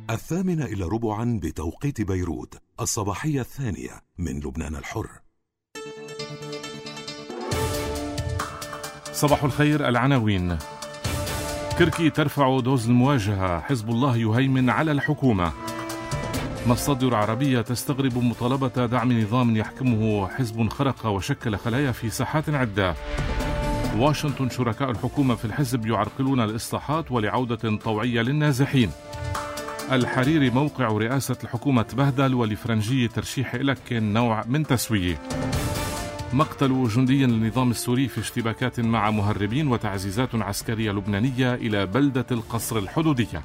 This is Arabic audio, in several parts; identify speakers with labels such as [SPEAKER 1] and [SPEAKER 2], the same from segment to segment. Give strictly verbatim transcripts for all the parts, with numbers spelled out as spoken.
[SPEAKER 1] الثامنة إلى ربعا بتوقيت بيروت، الصباحية الثانية من لبنان الحر.
[SPEAKER 2] صباح الخير. العناوين: كركي ترفع دوز المواجهة، حزب الله يهيمن على الحكومة. مصادر عربية تستغرب مطالبة دعم نظام يحكمه حزب خرق وشكل خلايا في ساحات عدة. واشنطن: شركاء الحكومة في الحزب يعرقلون الإصلاحات ولعودة طوعية للنازحين. الحريري: موقع رئاسة الحكومة تبهدل ولفرنجية ترشيح إلك نوع من تسوية. مقتل جندي للنظام السوري في اشتباكات مع مهربين، وتعزيزات عسكرية لبنانية إلى بلدة القصر الحدودية.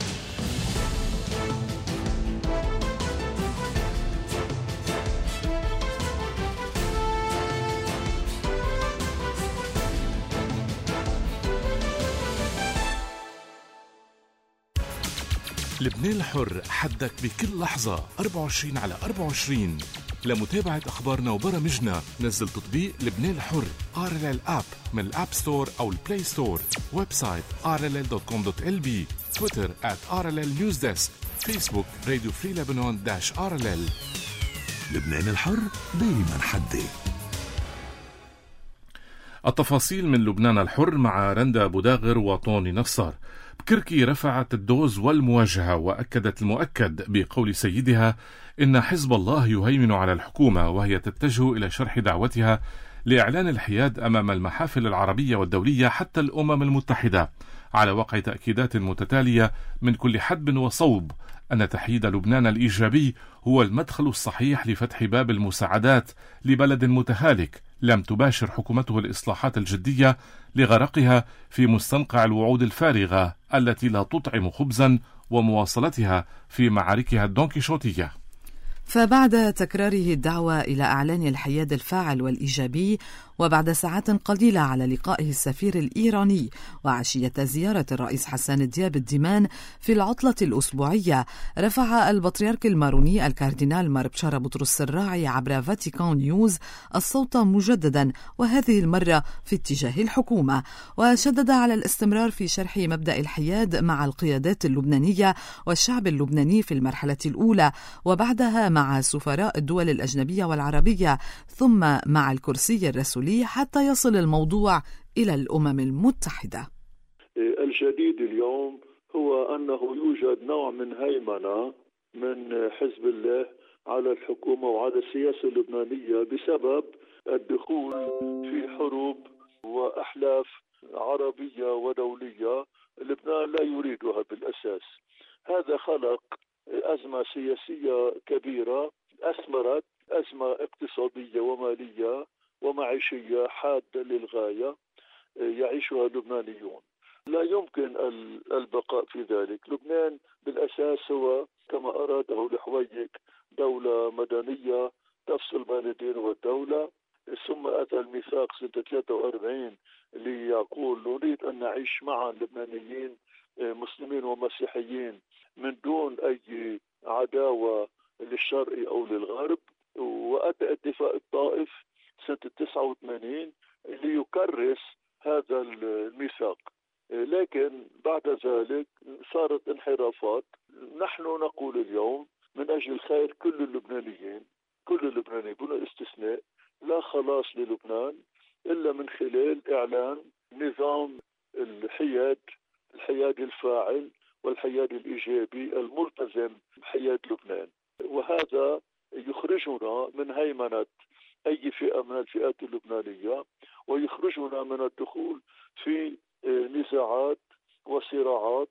[SPEAKER 2] لبنان الحر، حدك بكل لحظة أربعة وعشرين على أربعة وعشرين. لمتابعة أخبارنا وبرامجنا نزل تطبيق لبنان الحر آر إل إل آب من الآب ستور أو البلاي ستور. ويب سايت آر إل إل دوت كوم دوت إل بي. تويتر آت آر إل إل نيوز ديسك. فيسبوك راديو فري لبنان داش آر إل إل.
[SPEAKER 1] لبنان الحر دايما حدي.
[SPEAKER 2] التفاصيل من لبنان الحر مع رندا بوداغر وطوني نصار. بكركي رفعت الدوز والمواجهة، وأكدت المؤكد بقول سيدها إن حزب الله يهيمن على الحكومة، وهي تتجه إلى شرح دعوتها لإعلان الحياد أمام المحافل العربية والدولية حتى الأمم المتحدة، على وقع تأكيدات متتالية من كل حدب وصوب أن تحييد لبنان الإيجابي هو المدخل الصحيح لفتح باب المساعدات لبلد متهالك لم تباشر حكومته الإصلاحات الجدية لغرقها في مستنقع الوعود الفارغة التي لا تطعم خبزا ومواصلتها في معاركها الدونكيشوتية.
[SPEAKER 3] فبعد تكراره الدعوة إلى إعلان الحياد الفاعل والإيجابي، وبعد ساعات قليلة على لقائه السفير الإيراني وعشية زيارة الرئيس حسان دياب الديمان في العطلة الأسبوعية، رفع البطريرك الماروني الكاردينال مار بشارة بطرس الراعي عبر فاتيكان نيوز الصوت مجددا، وهذه المرة في اتجاه الحكومة، وشدد على الاستمرار في شرح مبدأ الحياد مع القيادات اللبنانية والشعب اللبناني في المرحلة الأولى، وبعدها مع سفراء الدول الأجنبية والعربية، ثم مع الكرسي الرسولي حتى يصل الموضوع إلى الأمم المتحدة.
[SPEAKER 4] الجديد اليوم هو أنه يوجد نوع من هيمنة من حزب الله على الحكومة وعلى السياسة اللبنانية بسبب الدخول في حروب وأحلاف عربية ودولية لبنان لا يريدها بالأساس. هذا خلق أزمة سياسية كبيرة أثمرت أزمة اقتصادية ومالية ومعيشية حادة للغاية يعيشها اللبنانيون. لا يمكن البقاء في ذلك. لبنان بالأساس هو كما أراده الحويك دولة مدنية تفصل بين الدين والدولة، ثم أتى الميثاق سنة ثلاثة وأربعين ليقول نريد أن نعيش معا لبنانيين مسلمين ومسيحيين من دون أي عداوة للشرق أو للغرب. وأتى اتفاق الطائف سنة تسعة وثمانين ليكرس هذا الميثاق، لكن بعد ذلك صارت انحرافات. نحن نقول اليوم من أجل خير كل اللبنانيين، كل اللبنانيين بدون استثناء، لا خلاص للبنان إلا من خلال إعلان نظام الحياد، الحياد الفاعل والحياد الإيجابي الملتزم بحياد لبنان. وهذا يخرجنا من هيمنة أي فئة من الفئات اللبنانية، ويخرجنا من الدخول في نزاعات وصراعات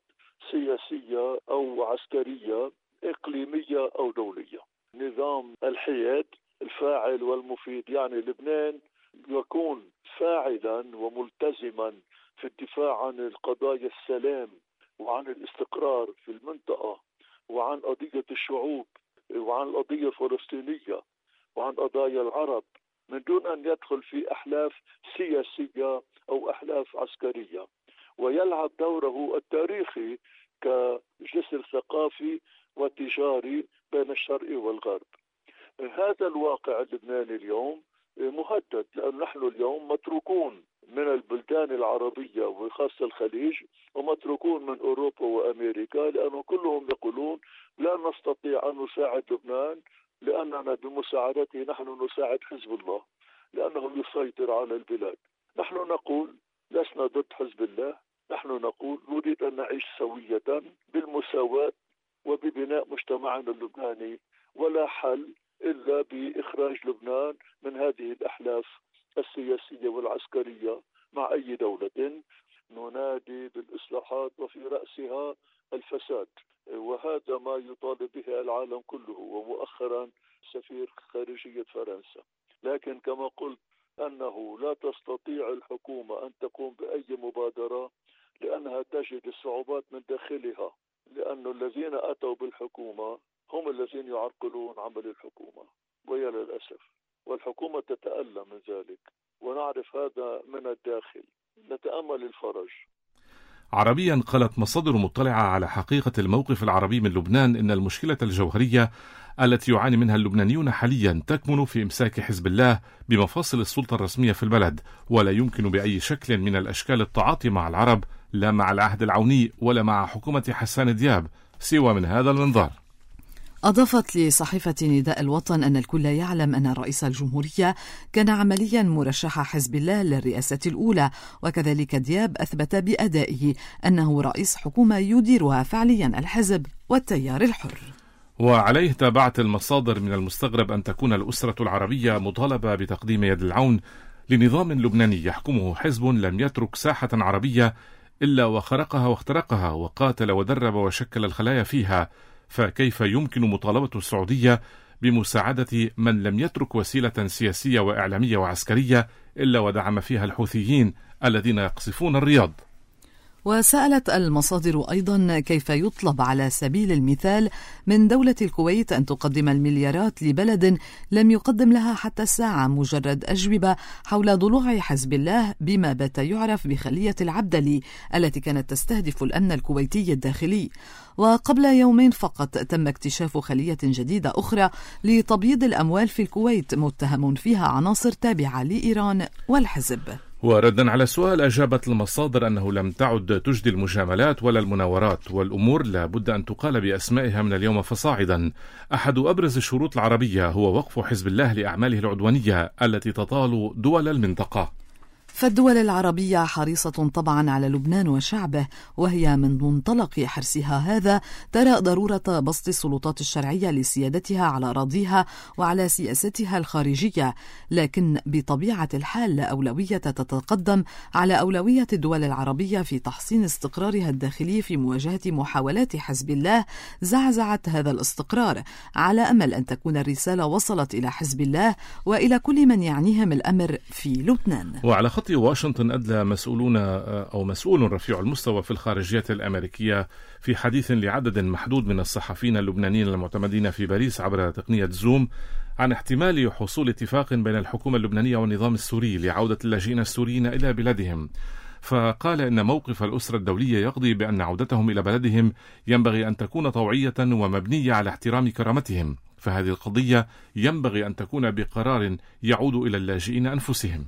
[SPEAKER 4] سياسية أو عسكرية إقليمية أو دولية. نظام الحياد الفاعل والمفيد يعني لبنان يكون فاعلا وملتزما في الدفاع عن القضايا السلام وعن الاستقرار في المنطقة وعن قضية الشعوب وعن القضية الفلسطينية وعن قضايا العرب، من دون أن يدخل في أحلاف سياسية أو أحلاف عسكرية، ويلعب دوره التاريخي كجسر ثقافي وتجاري بين الشرق والغرب. هذا الواقع اللبناني اليوم مهدد، لأن نحن اليوم متروكون من البلدان العربية وخاصة الخليج ومتروكون من أوروبا وأمريكا، لأنه كلهم يقولون لا نستطيع أن نساعد لبنان لأننا بمساعدته نحن نساعد حزب الله لأنه يسيطر على البلاد. نحن نقول لسنا ضد حزب الله، نحن نقول نريد أن نعيش سوية بالمساواة وببناء مجتمعنا اللبناني، ولا حل إلا بإخراج لبنان من هذه الأحلاف السياسية والعسكرية مع أي دولة. ننادي بالإصلاحات وفي رأسها الفساد، وهذا ما يطالب به العالم كله ومؤخرا سفير خارجية فرنسا. لكن كما قلت أنه لا تستطيع الحكومة أن تقوم بأي مبادرة لأنها تجد الصعوبات من داخلها، لأن الذين أتوا بالحكومة هم الذين يعرقلون عمل الحكومة ويا للأسف، والحكومة تتألم من ذلك ونعرف هذا من الداخل. نتأمل الفرج.
[SPEAKER 2] عربيا قالت مصادر مطلعة على حقيقة الموقف العربي من لبنان إن المشكلة الجوهرية التي يعاني منها اللبنانيون حاليا تكمن في إمساك حزب الله بمفاصل السلطة الرسمية في البلد، ولا يمكن بأي شكل من الأشكال التعاطي مع العرب، لا مع العهد العوني ولا مع حكومة حسان دياب، سوى من هذا المنظار.
[SPEAKER 3] أضافت لصحيفة نداء الوطن أن الكل يعلم أن رئيس الجمهورية كان عمليا مرشح حزب الله للرئاسة الأولى، وكذلك دياب أثبت بأدائه أنه رئيس حكومة يديرها فعليا الحزب والتيار الحر.
[SPEAKER 2] وعليه تابعت المصادر من المستغرب أن تكون الأسرة العربية مطالبة بتقديم يد العون لنظام لبناني يحكمه حزب لم يترك ساحة عربية إلا وخرقها واخترقها وقاتل ودرب وشكل الخلايا فيها، فكيف يمكن مطالبة السعودية بمساعدة من لم يترك وسيلة سياسية وإعلامية وعسكرية إلا ودعم فيها الحوثيين الذين يقصفون الرياض؟
[SPEAKER 3] وسألت المصادر أيضا كيف يطلب على سبيل المثال من دولة الكويت أن تقدم المليارات لبلد لم يقدم لها حتى الساعة مجرد أجوبة حول ضلوع حزب الله بما بات يعرف بخلية العبدلي التي كانت تستهدف الأمن الكويتي الداخلي. وقبل يومين فقط تم اكتشاف خلية جديدة أخرى لتبييض الأموال في الكويت متهم فيها عناصر تابعة لإيران والحزب.
[SPEAKER 2] وردا على سؤال أجابت المصادر أنه لم تعد تجدي المجاملات ولا المناورات، والأمور لا بد أن تقال بأسمائها من اليوم فصاعدا. أحد أبرز الشروط العربية هو وقف حزب الله لأعماله العدوانية التي تطال دول المنطقة.
[SPEAKER 3] فالدول العربية حريصة طبعا على لبنان وشعبه، وهي من منطلق حرصها هذا ترى ضرورة بسط السلطات الشرعية لسيادتها على أراضيها وعلى سياستها الخارجية، لكن بطبيعة الحال أولوية تتقدم على أولوية الدول العربية في تحسين استقرارها الداخلي في مواجهة محاولات حزب الله زعزعة هذا الاستقرار، على أمل أن تكون الرسالة وصلت إلى حزب الله وإلى كل من يعنيهم الأمر في لبنان.
[SPEAKER 2] وعلى خط واشنطن أدلى مسؤولون أو مسؤول رفيع المستوى في الخارجية الأمريكية في حديث لعدد محدود من الصحفيين اللبنانيين المعتمدين في باريس عبر تقنية زوم عن احتمال حصول اتفاق بين الحكومة اللبنانية والنظام السوري لعودة اللاجئين السوريين إلى بلادهم. فقال إن موقف الأسرة الدولية يقضي بأن عودتهم إلى بلدهم ينبغي أن تكون طوعية ومبنية على احترام كرامتهم، فهذه القضية ينبغي أن تكون بقرار يعود إلى اللاجئين أنفسهم.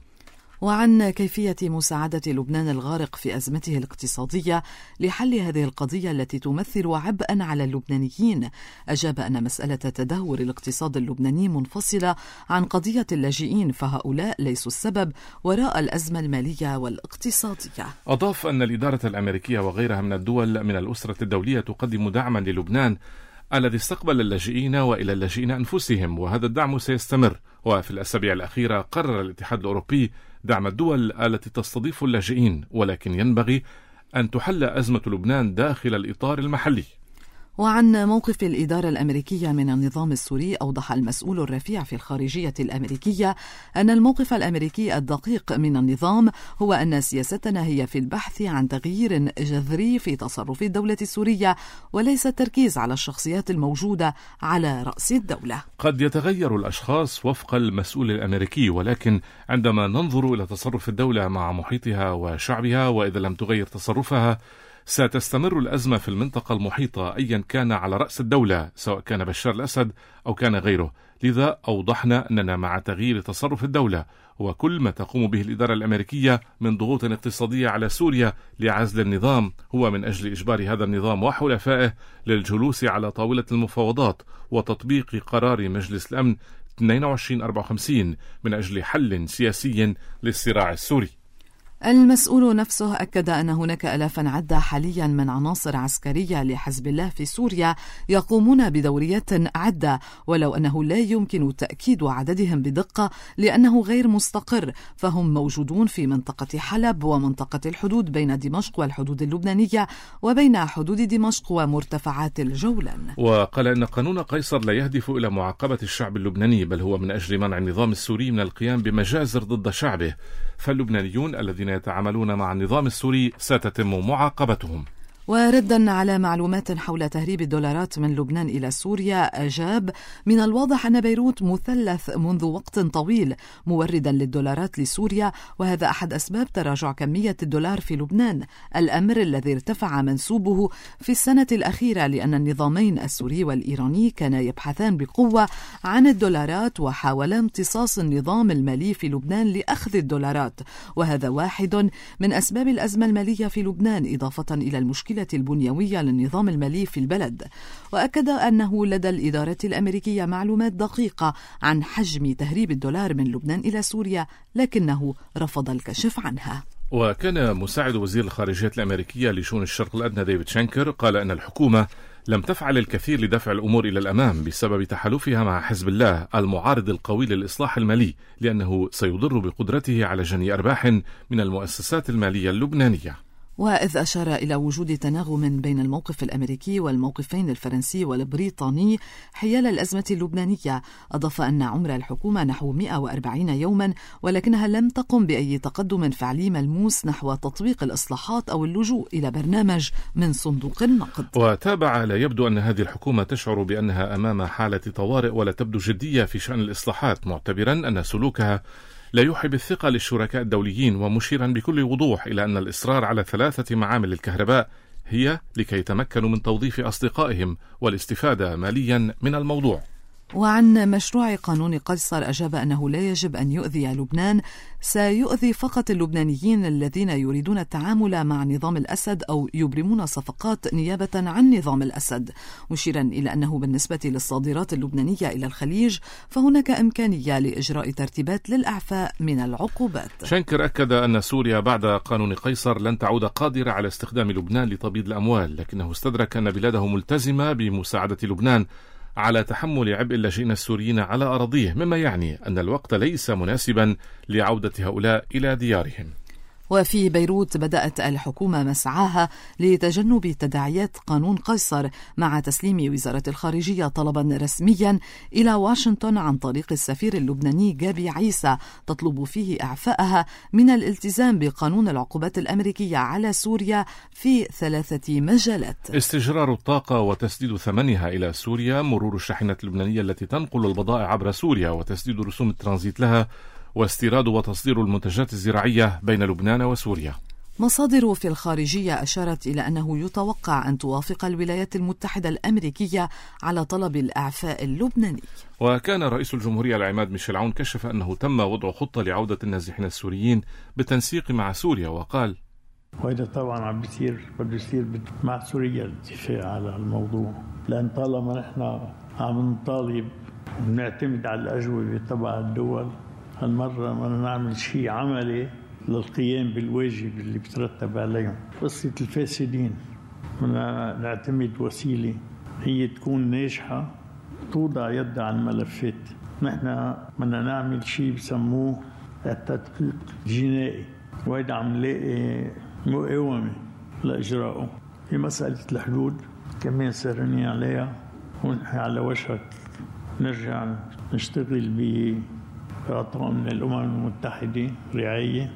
[SPEAKER 3] وعن كيفية مساعدة لبنان الغارق في أزمته الاقتصادية لحل هذه القضية التي تمثل عبئا على اللبنانيين، أجاب أن مسألة تدهور الاقتصاد اللبناني منفصلة عن قضية اللاجئين، فهؤلاء ليسوا السبب وراء الأزمة المالية والاقتصادية.
[SPEAKER 2] أضاف أن الإدارة الأمريكية وغيرها من الدول من الأسرة الدولية تقدم دعما للبنان الذي استقبل اللاجئين وإلى اللاجئين أنفسهم، وهذا الدعم سيستمر. وفي الأسابيع الأخيرة قرر الاتحاد الأوروبي دعم الدول التي تستضيف اللاجئين، ولكن ينبغي أن تحل أزمة لبنان داخل الإطار المحلي.
[SPEAKER 3] وعن موقف الإدارة الأمريكية من النظام السوري، أوضح المسؤول الرفيع في الخارجية الأمريكية أن الموقف الأمريكي الدقيق من النظام هو أن سياستنا هي في البحث عن تغيير جذري في تصرف الدولة السورية، وليس التركيز على الشخصيات الموجودة على رأس الدولة.
[SPEAKER 2] قد يتغير الأشخاص وفق المسؤول الأمريكي، ولكن عندما ننظر إلى تصرف الدولة مع محيطها وشعبها، وإذا لم تغير تصرفها ستستمر الأزمة في المنطقة المحيطة أيا كان على رأس الدولة، سواء كان بشار الأسد أو كان غيره. لذا أوضحنا أننا مع تغيير تصرف الدولة وكل ما تقوم به الإدارة الأمريكية من ضغوط اقتصادية على سوريا لعزل النظام هو من أجل إجبار هذا النظام وحلفائه للجلوس على طاولة المفاوضات وتطبيق قرار مجلس الأمن اثنين وعشرين أربعة وخمسين من أجل حل سياسي للصراع السوري.
[SPEAKER 3] المسؤول نفسه أكد أن هناك آلافا عدة حاليا من عناصر عسكرية لحزب الله في سوريا يقومون بدوريات عدة، ولو أنه لا يمكن تأكيد عددهم بدقة لأنه غير مستقر، فهم موجودون في منطقة حلب ومنطقة الحدود بين دمشق والحدود اللبنانية وبين حدود دمشق ومرتفعات الجولان.
[SPEAKER 2] وقال أن قانون قيصر لا يهدف إلى معاقبة الشعب اللبناني، بل هو من أجل منع النظام السوري من القيام بمجازر ضد شعبه، فاللبنانيون الذين يتعاملون مع النظام السوري ستتم معاقبتهم.
[SPEAKER 3] وردا على معلومات حول تهريب الدولارات من لبنان إلى سوريا، أجاب: من الواضح أن بيروت مثلث منذ وقت طويل موردا للدولارات لسوريا، وهذا أحد أسباب تراجع كمية الدولار في لبنان، الأمر الذي ارتفع منسوبه في السنة الأخيرة لأن النظامين السوري والإيراني كانا يبحثان بقوة عن الدولارات وحاولا امتصاص النظام المالي في لبنان لأخذ الدولارات، وهذا واحد من أسباب الأزمة المالية في لبنان، إضافة إلى المشكلة البنيوية للنظام المالي في البلد. وأكد أنه لدى الإدارة الأمريكية معلومات دقيقة عن حجم تهريب الدولار من لبنان إلى سوريا، لكنه رفض الكشف عنها.
[SPEAKER 2] وكان مساعد وزير الخارجية الأمريكية لشؤون الشرق الأدنى ديفيد شانكر قال أن الحكومة لم تفعل الكثير لدفع الأمور إلى الأمام بسبب تحالفها مع حزب الله المعارض القوي للإصلاح المالي، لأنه سيضر بقدرته على جني أرباح من المؤسسات المالية اللبنانية.
[SPEAKER 3] وإذ أشار إلى وجود تناغم بين الموقف الأمريكي والموقفين الفرنسي والبريطاني حيال الأزمة اللبنانية، أضاف أن عمر الحكومة نحو مئة وأربعين يوما، ولكنها لم تقم بأي تقدم فعلي ملموس نحو تطبيق الإصلاحات أو اللجوء إلى برنامج من صندوق النقد.
[SPEAKER 2] وتابع: لا يبدو أن هذه الحكومة تشعر بأنها أمام حالة طوارئ ولا تبدو جدية في شأن الإصلاحات، معتبرا أن سلوكها لا يوحي بالثقة للشركاء الدوليين، ومشيرا بكل وضوح إلى أن الإصرار على ثلاثة معامل الكهرباء هي لكي يتمكنوا من توظيف أصدقائهم والاستفادة ماليا من الموضوع.
[SPEAKER 3] وعن مشروع قانون قيصر أجاب أنه لا يجب أن يؤذي لبنان، سيؤذي فقط اللبنانيين الذين يريدون التعامل مع نظام الأسد أو يبرمون صفقات نيابة عن نظام الأسد، مشيرا إلى أنه بالنسبة للصادرات اللبنانية إلى الخليج فهناك إمكانية لإجراء ترتيبات للإعفاء من العقوبات.
[SPEAKER 2] شانكر أكد أن سوريا بعد قانون قيصر لن تعود قادرة على استخدام لبنان لتبييض الأموال، لكنه استدرك أن بلاده ملتزمة بمساعدة لبنان على تحمل عبء اللاجئين السوريين على أراضيه، مما يعني أن الوقت ليس مناسبا لعودة هؤلاء إلى ديارهم.
[SPEAKER 3] وفي بيروت بدأت الحكومة مسعاها لتجنب تداعيات قانون قيصر مع تسليم وزارة الخارجية طلبا رسميا إلى واشنطن عن طريق السفير اللبناني جابي عيسى تطلب فيه إعفائها من الالتزام بقانون العقوبات الأمريكية على سوريا في ثلاثة مجالات:
[SPEAKER 2] استجرار الطاقة وتسديد ثمنها إلى سوريا، مرور الشاحنة اللبنانية التي تنقل البضائع عبر سوريا وتسديد رسوم الترانزيت لها، واستيراد وتصدير المنتجات الزراعية بين لبنان وسوريا.
[SPEAKER 3] مصادر في الخارجية أشارت إلى أنه يتوقع أن توافق الولايات المتحدة الأمريكية على طلب الإعفاء اللبناني.
[SPEAKER 2] وكان رئيس الجمهورية العماد ميشيل عون كشف أنه تم وضع خطة لعودة النازحين السوريين بالتنسيق مع سوريا، وقال:
[SPEAKER 5] وهذا طبعا عم بيصير بده يصير مع سوريا الاتفاق على الموضوع، لأن طالما نحن عم نطالب ونعتمد على الأجوبة تبع الدول، هالمرة بدنا نعمل شيء عملي للقيام بالواجب اللي بترتب عليهم. قصة الفاسدين بدنا نعتمد وسيلة هي تكون ناجحة توضع يدها على الملفات. نحن بدنا نعمل شيء بسموه التدقيق الجنائي، وهيدا عم نلاقي مقاومة لإجراءه. في مسألة الحدود كمان سهرانين عليها، ونحن على وشك نرجع نشتغل ب إعطاء من الأمم المتحدة رعاية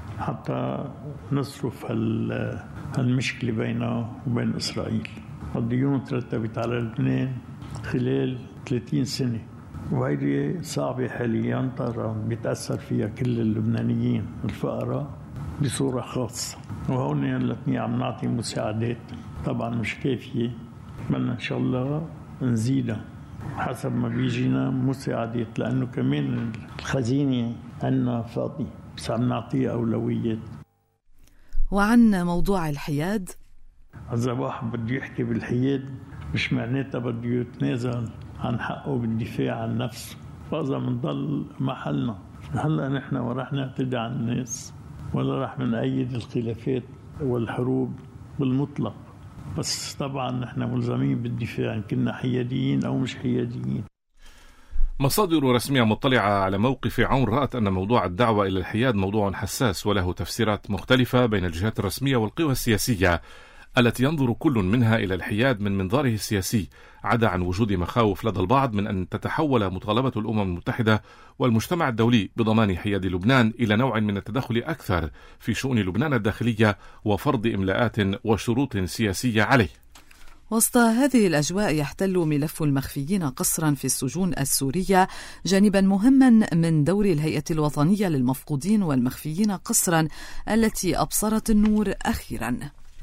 [SPEAKER 5] حتى نصرف هالمشكلة بيننا وبين إسرائيل. الديون ترتبت على لبنان خلال ثلاثين سنة، وهيدي صعبة حاليا، ترى بيتأثر فيها كل اللبنانيين الفقراء بصورة خاصة، وهون الاثنين عم نعطي مساعدات طبعا مش كافية، بدنا إن شاء الله نزيدها حسب ما بيجينا مساعدات، لأنه كمان الخزينة عنا فاضي، بس عم نعطيها أولويات.
[SPEAKER 3] وعن موضوع الحياد،
[SPEAKER 5] إذا واحد بده يحكي بالحياد مش معناتها بده يتنازل عن حقه بالدفاع عن نفسه، فإذا منضل محلنا هلا نحن ورح نعتدي على الناس ولا رح نأيد الخلافات والحروب بالمطلق، بس طبعا نحن ملزمين بالدفاع إن كنا حياديين أو مش حياديين.
[SPEAKER 2] مصادر رسمية مطلعة على موقف عون رأت أن موضوع الدعوة إلى الحياد موضوع حساس وله تفسيرات مختلفة بين الجهات الرسمية والقوى السياسية التي ينظر كل منها إلى الحياد من منظاره السياسي، عدا عن وجود مخاوف لدى البعض من أن تتحول مطالبة الأمم المتحدة والمجتمع الدولي بضمان حياد لبنان إلى نوع من التدخل أكثر في شؤون لبنان الداخلية وفرض إملاءات وشروط سياسية عليه.
[SPEAKER 3] وسط هذه الأجواء يحتل ملف المخفيين قسرا في السجون السورية جانبا مهما من دور الهيئة الوطنية للمفقودين والمخفيين قسرا التي أبصرت النور أخيرا.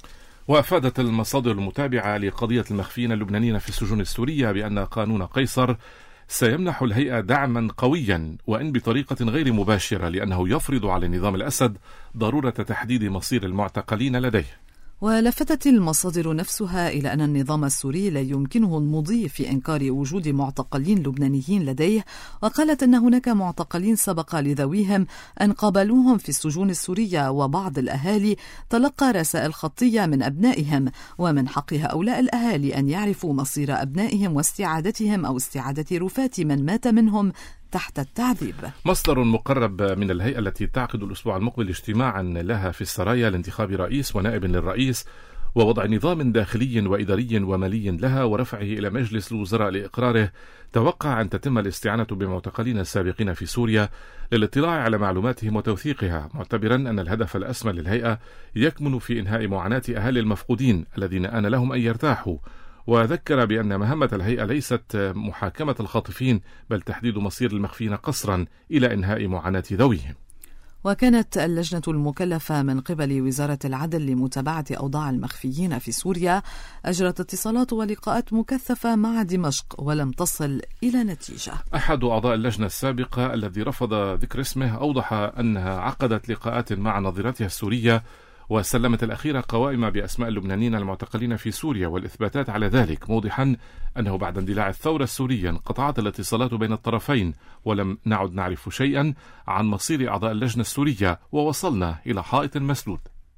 [SPEAKER 2] وأفادت المصادر المتابعة لقضية المخفيين اللبنانيين في السجون السورية بأن قانون قيصر سيمنح الهيئة دعما قويا وإن بطريقة غير مباشرة، لأنه يفرض على نظام الأسد ضرورة تحديد مصير المعتقلين لديه.
[SPEAKER 3] ولفتت المصادر نفسها إلى أن النظام السوري لا يمكنه المضي في إنكار وجود معتقلين لبنانيين لديه، وقالت أن هناك معتقلين سبق لذويهم أن قابلوهم في السجون السورية، وبعض الأهالي تلقى رسائل خطية من أبنائهم، ومن حق هؤلاء الأهالي أن يعرفوا مصير أبنائهم واستعادتهم أو استعادة رفاة من مات منهم تحت التعذيب.
[SPEAKER 2] مصدر مقرب من الهيئة التي تعقد الأسبوع المقبل اجتماعا لها في السرايا لانتخاب رئيس ونائب للرئيس ووضع نظام داخلي وإداري ومالي لها ورفعه إلى مجلس الوزراء لإقراره، توقع أن تتم الاستعانة بمعتقلين السابقين في سوريا للاطلاع على معلوماتهم وتوثيقها، معتبرا أن الهدف الأسمى للهيئة يكمن في إنهاء معاناة أهالي المفقودين الذين آن لهم أن يرتاحوا. وذكر بأن مهمة الهيئة ليست محاكمة الخاطفين بل تحديد مصير المخفيين قسرا إلى إنهاء معاناة ذويهم.
[SPEAKER 3] وكانت اللجنة المكلفة من قبل وزارة العدل لمتابعة أوضاع المخفيين في سوريا أجرت اتصالات ولقاءات مكثفة مع دمشق ولم تصل إلى نتيجة.
[SPEAKER 2] أحد أعضاء اللجنة السابقة الذي رفض ذكر اسمه أوضح أنها عقدت لقاءات مع نظيرتها السورية وسلمت الأخيرة قوائم بأسماء اللبنانيين المعتقلين في سوريا والإثباتات على ذلك، موضحا أنه بعد اندلاع الثورة السورية انقطعت الاتصالات بين الطرفين ولم نعد نعرف شيئا عن مصير أعضاء اللجنة السورية ووصلنا إلى حائط مسدود.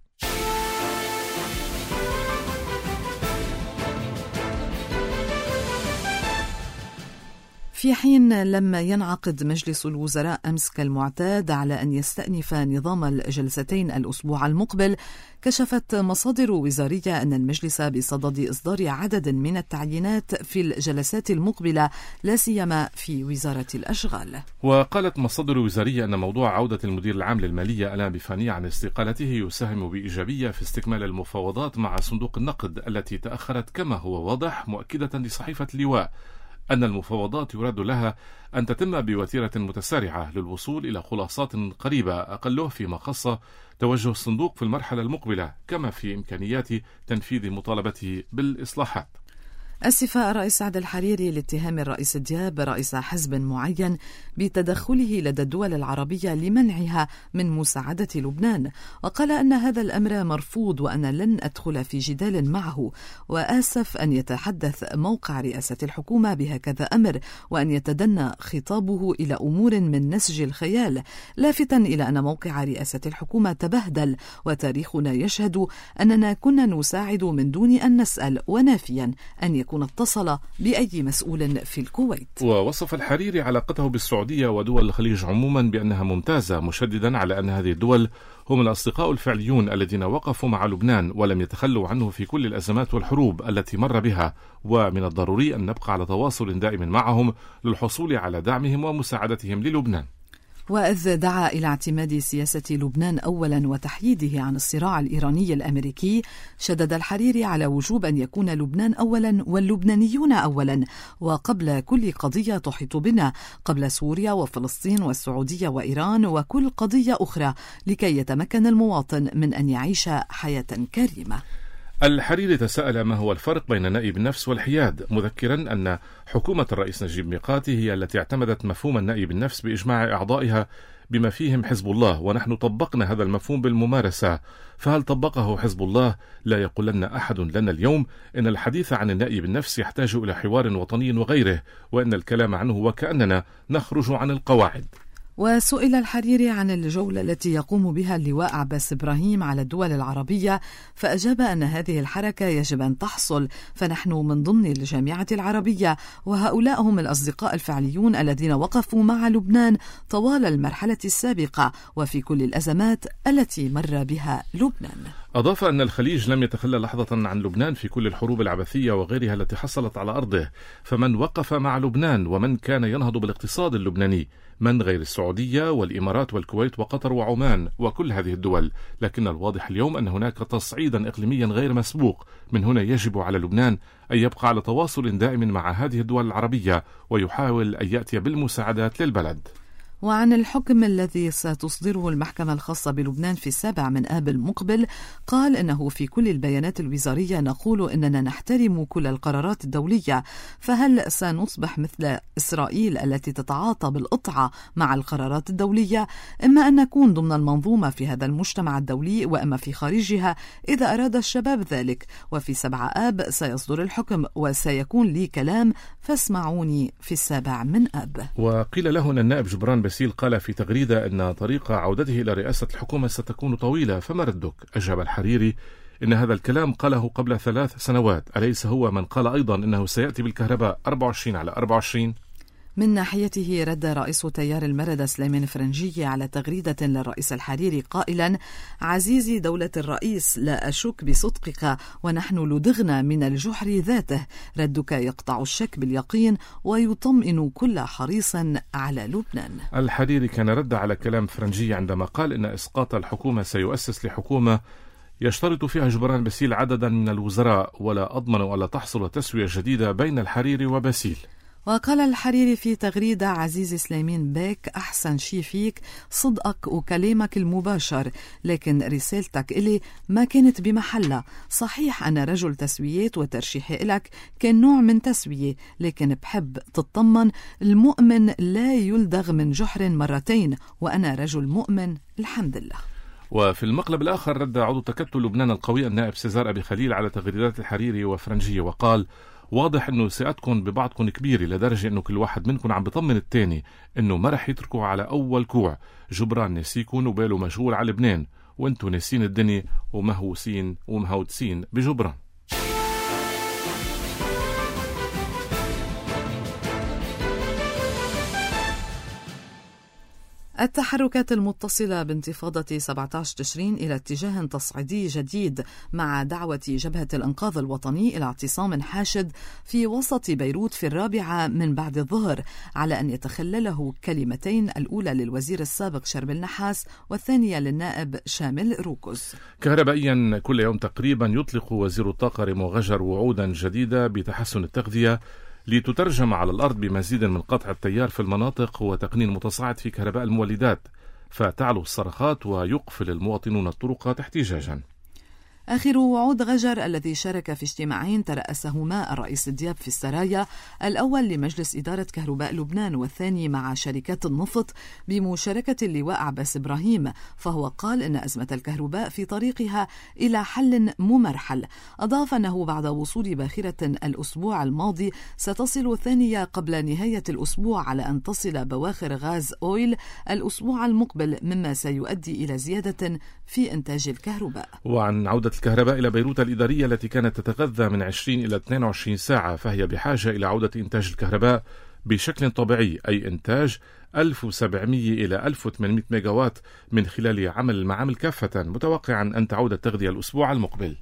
[SPEAKER 3] في حين لما ينعقد مجلس الوزراء أمس كالمعتاد على أن يستأنف نظام الجلستين الأسبوع المقبل، كشفت مصادر وزارية أن المجلس بصدد إصدار عدد من التعيينات في الجلسات المقبلة لا سيما في وزارة الأشغال.
[SPEAKER 2] وقالت مصادر وزارية أن موضوع عودة المدير العام للمالية ألان بفاني عن استقالته يساهم بإيجابية في استكمال المفاوضات مع صندوق النقد التي تأخرت كما هو واضح، مؤكدة لصحيفة اللواء أن المفاوضات يراد لها أن تتم بوتيرة متسارعة للوصول إلى خلاصات قريبة أقله فيما خص توجه الصندوق في المرحلة المقبلة، كما في إمكانيات تنفيذ مطالبته بالإصلاحات.
[SPEAKER 3] أسف الرئيس سعد الحريري لاتهام الرئيس دياب رئيس حزب معين بتدخله لدى الدول العربية لمنعها من مساعدة لبنان، وقال أن هذا الأمر مرفوض وأنا لن أدخل في جدال معه، وآسف أن يتحدث موقع رئاسة الحكومة بهكذا أمر وأن يتدنى خطابه إلى أمور من نسج الخيال، لافتا إلى أن موقع رئاسة الحكومة تبهدل وتاريخنا يشهد أننا كنا نساعد من دون أن نسأل، ونافيا أن يكون اتصل بأي مسؤول في الكويت.
[SPEAKER 2] ووصف الحريري علاقته بالسعودية ودول الخليج عموما بأنها ممتازة، مشددا على أن هذه الدول هم الأصدقاء الفعليون الذين وقفوا مع لبنان ولم يتخلوا عنه في كل الأزمات والحروب التي مر بها، ومن الضروري أن نبقى على تواصل دائم معهم للحصول على دعمهم ومساعدتهم للبنان.
[SPEAKER 3] وإذ دعا إلى اعتماد سياسة لبنان أولا وتحييده عن الصراع الإيراني الأمريكي، شدد الحريري على وجوب أن يكون لبنان أولا واللبنانيون أولا وقبل كل قضية تحيط بنا، قبل سوريا وفلسطين والسعودية وإيران وكل قضية أخرى، لكي يتمكن المواطن من أن يعيش حياة كريمة.
[SPEAKER 2] الحريري تساءل ما هو الفرق بين نائب النفس والحياد، مذكرا أن حكومة الرئيس نجيب ميقاتي هي التي اعتمدت مفهوم النائب النفس بإجماع أعضائها بما فيهم حزب الله، ونحن طبقنا هذا المفهوم بالممارسة. فهل طبقه حزب الله؟ لا يقولن أحد لنا اليوم إن الحديث عن النائب النفس يحتاج إلى حوار وطني وغيره، وإن الكلام عنه وكأننا نخرج عن القواعد.
[SPEAKER 3] وسئل الحريري عن الجولة التي يقوم بها اللواء عباس إبراهيم على الدول العربية، فأجاب أن هذه الحركة يجب أن تحصل، فنحن من ضمن الجامعة العربية، وهؤلاء هم الأصدقاء الفعليون الذين وقفوا مع لبنان طوال المرحلة السابقة وفي كل الأزمات التي مر بها لبنان.
[SPEAKER 2] أضاف أن الخليج لم يتخلى لحظة عن لبنان في كل الحروب العبثية وغيرها التي حصلت على أرضه، فمن وقف مع لبنان ومن كان ينهض بالاقتصاد اللبناني من غير السعودية والإمارات والكويت وقطر وعمان وكل هذه الدول، لكن الواضح اليوم أن هناك تصعيدا إقليميا غير مسبوق. من هنا يجب على لبنان أن يبقى على تواصل دائم مع هذه الدول العربية ويحاول أن يأتي بالمساعدات للبلد.
[SPEAKER 3] وعن الحكم الذي ستصدره المحكمة الخاصة بلبنان في السابع من آب المقبل، قال إنه في كل البيانات الوزارية نقول إننا نحترم كل القرارات الدولية، فهل سنصبح مثل إسرائيل التي تتعاطى بالقطعة مع القرارات الدولية؟ إما أن نكون ضمن المنظومة في هذا المجتمع الدولي، وإما في خارجها إذا أراد الشباب ذلك. وفي سبع آب سيصدر الحكم وسيكون لي كلام، فاسمعوني في السابع من آب.
[SPEAKER 2] وقيل له أن النائب جبران باسيل قال في تغريدة أن طريق عودته إلى رئاسة الحكومة ستكون طويلة، فما ردك؟ أجاب الحريري إن هذا الكلام قاله قبل ثلاث سنوات، أليس هو من قال أيضا إنه سيأتي بالكهرباء أربعة وعشرين على أربعة وعشرين؟
[SPEAKER 3] من ناحيته رد رئيس تيار المردة سليمان فرنجية على تغريدة للرئيس الحريري قائلا: عزيزي دولة الرئيس، لا أشك بصدقك ونحن لدغنا من الجحر ذاته، ردك يقطع الشك باليقين ويطمئن كل حريص على لبنان.
[SPEAKER 2] الحريري كان رد على كلام فرنجية عندما قال إن إسقاط الحكومة سيؤسس لحكومة يشترط فيها جبران باسيل عددا من الوزراء، ولا أضمن ألا تحصل تسوية جديدة بين الحريري وباسيل.
[SPEAKER 3] وقال الحريري في تغريدة: عزيزي سليمان بيك، أحسن شي فيك صدقك وكلامك المباشر، لكن رسالتك إلي ما كانت بمحلها. صحيح أنا رجل تسويات وترشيحي إلك كان نوع من تسوية، لكن بحب تطمن المؤمن لا يلدغ من جحر مرتين، وأنا رجل مؤمن الحمد لله.
[SPEAKER 2] وفي المقلب الآخر رد عضو تكتل لبنان القوي النائب سيزار أبي خليل على تغريدات الحريري وفرنجية وقال: واضح انه ثقتكم ببعضكم كبيره لدرجه انه كل واحد منكم عم بيطمن الثاني انه ما رح يتركوا على اول كوع. جبران ناسيكم وباله مشغول على لبنان، وانتم ناسين الدنيا ومهووسين ومهودسين بجبران.
[SPEAKER 3] التحركات المتصلة بانتفاضة سبعة عشر تشرين إلى اتجاه تصعيدي جديد مع دعوة جبهة الإنقاذ الوطني إلى اعتصام حاشد في وسط بيروت في الرابعة من بعد الظهر، على أن يتخلله كلمتين، الأولى للوزير السابق شربل نحاس والثانية للنائب شامل روكوز.
[SPEAKER 2] كهربائيا كل يوم تقريبا يطلق وزير الطاقة ريمو غجر وعودا جديدة بتحسن التغذية لتترجم على الأرض بمزيد من قطع التيار في المناطق وتقنين متصاعد في كهرباء المولدات، فتعلو الصرخات ويقفل المواطنون الطرقات احتجاجا.
[SPEAKER 3] آخر وعود غجر الذي شارك في اجتماعين ترأسهما الرئيس دياب في السرايا، الأول لمجلس إدارة كهرباء لبنان والثاني مع شركات النفط بمشاركة اللواء عباس إبراهيم، فهو قال إن أزمة الكهرباء في طريقها إلى حل ممرحل. أضاف أنه بعد وصول باخرة الأسبوع الماضي ستصل الثانية قبل نهاية الأسبوع، على أن تصل بواخر غاز أويل الأسبوع المقبل، مما سيؤدي إلى زيادة في إنتاج الكهرباء.
[SPEAKER 2] وعن عودة الكهرباء إلى بيروت الإدارية التي كانت تتغذى من عشرين إلى اثنين وعشرين ساعة، فهي بحاجة إلى عودة إنتاج الكهرباء بشكل طبيعي، أي إنتاج ألف وسبعمئة إلى ألف وثمانمئة ميجاوات من خلال عمل المعامل كافة، متوقعا أن تعود التغذية الأسبوع المقبل.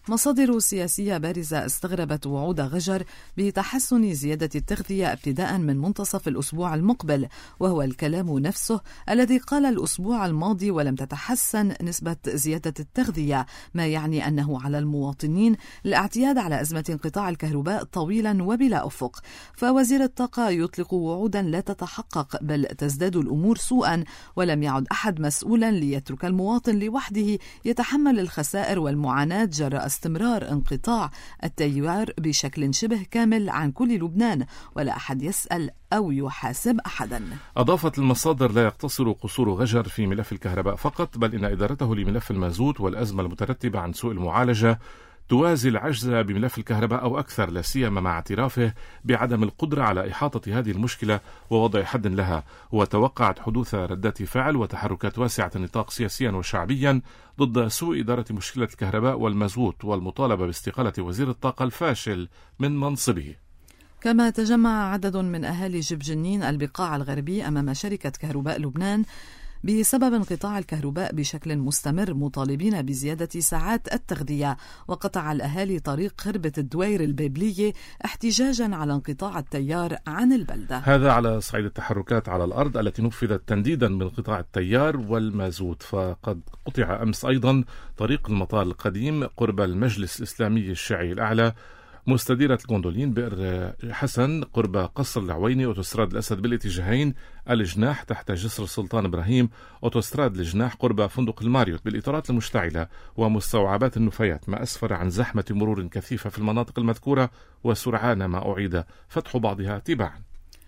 [SPEAKER 3] مصادر سياسية بارزة استغربت وعود غجر بتحسن زيادة التغذية ابتداء من منتصف الأسبوع المقبل، وهو الكلام نفسه الذي قال الأسبوع الماضي ولم تتحسن نسبة زيادة التغذية، ما يعني أنه على المواطنين الاعتياد على أزمة انقطاع الكهرباء طويلا وبلا أفق. فوزير الطاقة يطلق وعودا لا تتحقق بل تزداد الأمور سوءا، ولم يعد أحد مسؤولا ليترك المواطن لوحده يتحمل الخسائر والمعاناة جراء استمرار انقطاع التيار بشكل شبه كامل عن كل لبنان، ولا أحد يسأل أو يحاسب أحدا.
[SPEAKER 2] أضافت المصادر لا يقتصر قصور غجر في ملف الكهرباء فقط، بل إن إدارته لملف المازوت والأزمة المترتبة عن سوء المعالجة توازي العجز بملف الكهرباء أو أكثر، لا سيما مع اعترافه بعدم القدرة على إحاطة هذه المشكلة ووضع حد لها. وتوقعت حدوث ردات فعل وتحركات واسعة النطاق سياسيا وشعبيا ضد سوء إدارة مشكلة الكهرباء والمازوت، والمطالبة باستقالة وزير الطاقة الفاشل من منصبه.
[SPEAKER 3] كما تجمع عدد من أهالي جبجنين البقاع الغربي أمام شركة كهرباء لبنان بسبب انقطاع الكهرباء بشكل مستمر، مطالبين بزيادة ساعات التغذية. وقطع الأهالي طريق خربة الدوير البيبلية احتجاجا على انقطاع التيار عن البلدة.
[SPEAKER 2] هذا على صعيد التحركات على الأرض التي نفذت تنديدا بانقطاع التيار والمازوت. فقد قطع أمس أيضا طريق المطار القديم قرب المجلس الإسلامي الشيعي الأعلى، مستديرة الجندولين، بئر حسن قرب قصر العويني، أوتوستراد الأسد بالاتجاهين، الجناح تحت جسر السلطان إبراهيم، أوتوستراد الجناح قرب فندق الماريوت بالإطارات المشتعلة ومستوعبات النفايات، ما أسفر عن زحمة مرور كثيفة في المناطق المذكورة، وسرعان ما أعيد فتح بعضها تباعا.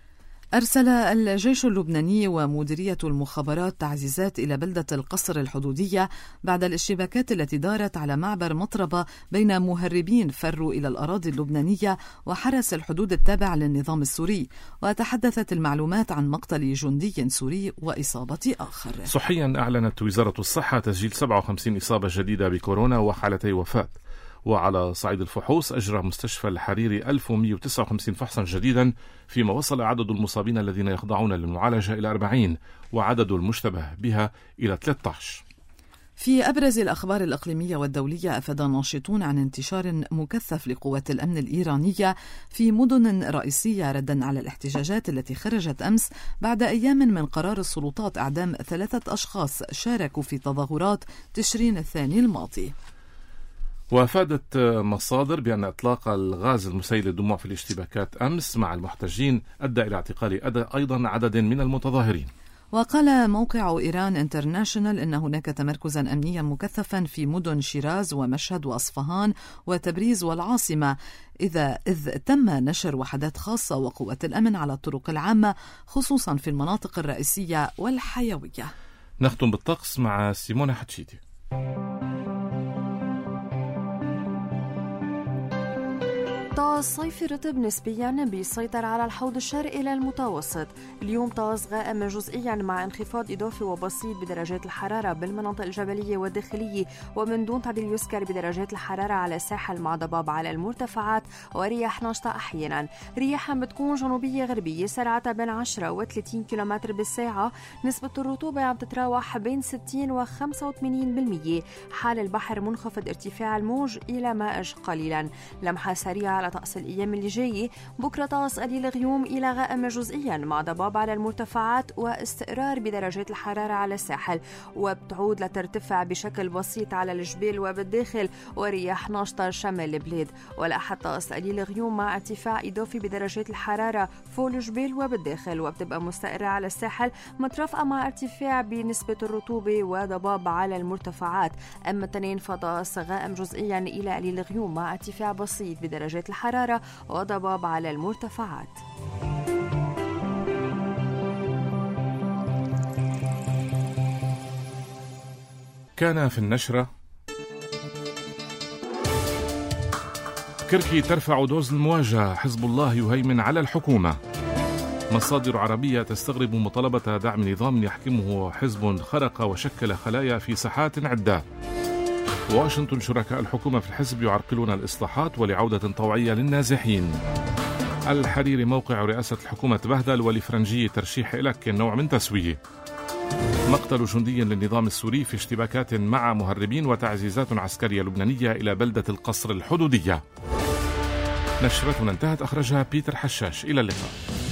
[SPEAKER 3] أرسل الجيش اللبناني ومديرية المخابرات تعزيزات إلى بلدة القصر الحدودية بعد الاشتباكات التي دارت على معبر مطربة بين مهربين فروا إلى الأراضي اللبنانية وحرس الحدود التابع للنظام السوري. وتحدثت المعلومات عن مقتل جندي سوري وإصابة آخر.
[SPEAKER 2] صحيا أعلنت وزارة الصحة تسجيل سبعة وخمسين إصابة جديدة بكورونا وحالتي وفاة. وعلى صعيد الفحوص أجرى مستشفى الحريري ألف ومئة وتسعة وخمسين فحصا جديدا، فيما وصل عدد المصابين الذين يخضعون للمعالجة إلى أربعين وعدد المشتبه بها إلى ثلاثة عشر.
[SPEAKER 3] في أبرز الأخبار الإقليمية والدولية، أفاد ناشطون عن انتشار مكثف لقوات الأمن الإيرانية في مدن رئيسية ردا على الاحتجاجات التي خرجت أمس بعد أيام من قرار السلطات إعدام ثلاثة أشخاص شاركوا في تظاهرات تشرين الثاني الماضي.
[SPEAKER 2] وافادت مصادر بأن إطلاق الغاز المسيل للدموع في الاشتباكات أمس مع المحتجين أدى إلى اعتقال أيضا عدد من المتظاهرين.
[SPEAKER 3] وقال موقع إيران انترناشونال إن هناك تمركزا أمنيا مكثفا في مدن شيراز ومشهد وأصفهان وتبريز والعاصمة، إذا إذ تم نشر وحدات خاصة وقوات الأمن على الطرق العامة خصوصا في المناطق الرئيسية والحيوية.
[SPEAKER 2] نختم بالطقس مع سيمونة حتشيتي.
[SPEAKER 6] طقس صيفي رطب نسبيا بيسيطر على الحوض الشرقي للمتوسط. اليوم طقس غائم جزئيا مع انخفاض إضافي وبسيط بدرجات الحرارة بالمناطق الجبلية والداخلية، ومن دون تعديل يذكر بدرجات الحرارة على الساحل مع ضباب على المرتفعات ورياح ناشطة أحيانا. رياح بتكون جنوبية غربية سرعتها بين عشرة وثلاثين كيلومتر بالساعة. نسبة الرطوبة عم تتراوح بين ستين وخمسة وثمانين بالمية. حال البحر منخفض ارتفاع الموج إلى مائج قليلا. لمحة سريعة على طقس الأيام اللي جاية. بكرة طقس قليل غيوم إلى غائم جزئيا مع ضباب على المرتفعات واستقرار بدرجات الحرارة على الساحل، وبتعود لترتفع بشكل بسيط على الجبال وبالداخل ورياح ناشطة شمال البلاد. والأحد طقس قليل غيوم مع ارتفاع إضافي بدرجات الحرارة فوق الجبال وبالداخل، وبتبقى مستقرة على الساحل مترافقة مع ارتفاع بنسبة الرطوبة وضباب على المرتفعات. أما التنين فطقس غائم جزئيا إلى قليل غيوم مع ارتفاع بسيط بدرجات الحرارة وضباب على المرتفعات.
[SPEAKER 2] كان في النشرة: كركي ترفع دوز المواجهة، حزب الله يهيمن على الحكومة. مصادر عربية تستغرب مطالبة دعم نظام يحكمه حزب خرق وشكل خلايا في ساحات عدة. واشنطن: شركاء الحكومة في الحزب يعرقلون الإصلاحات ولعودة طوعية للنازحين. الحريري: موقع رئاسة الحكومة تبهدل ولفرنجي ترشيح إلك نوع من تسوية. مقتل جندي للنظام السوري في اشتباكات مع مهربين وتعزيزات عسكرية لبنانية إلى بلدة القصر الحدودية. نشرتنا انتهت، أخرجها بيتر حشاش. إلى اللقاء.